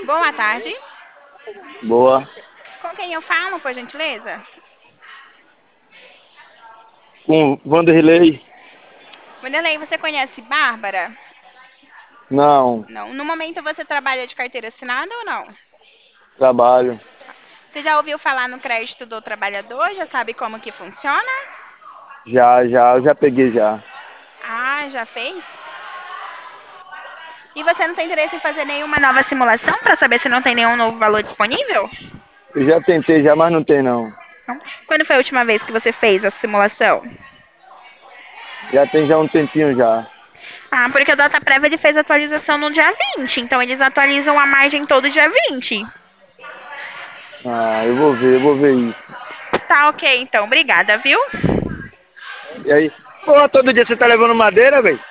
Boa tarde. Boa. Com quem eu falo, por gentileza? Com Vanderlei? Vanderlei, você conhece Bárbara? Não. Não. No momento você trabalha de carteira assinada ou não? Trabalho. Você já ouviu falar no crédito do trabalhador? Já sabe como que funciona? Eu já peguei já. Ah, já fez? E você não tem interesse em fazer nenhuma nova simulação para saber se não tem nenhum novo valor disponível? Eu já tentei já, mas não tem não. Não. Quando foi a última vez que você fez a simulação? Já tem já um tempinho já. Ah, porque o DataPrev ele fez atualização no dia 20, então eles atualizam a margem todo dia 20. Ah, eu vou ver isso. Tá ok, então. Obrigada, viu? E aí? Porra, todo dia você tá levando madeira, velho?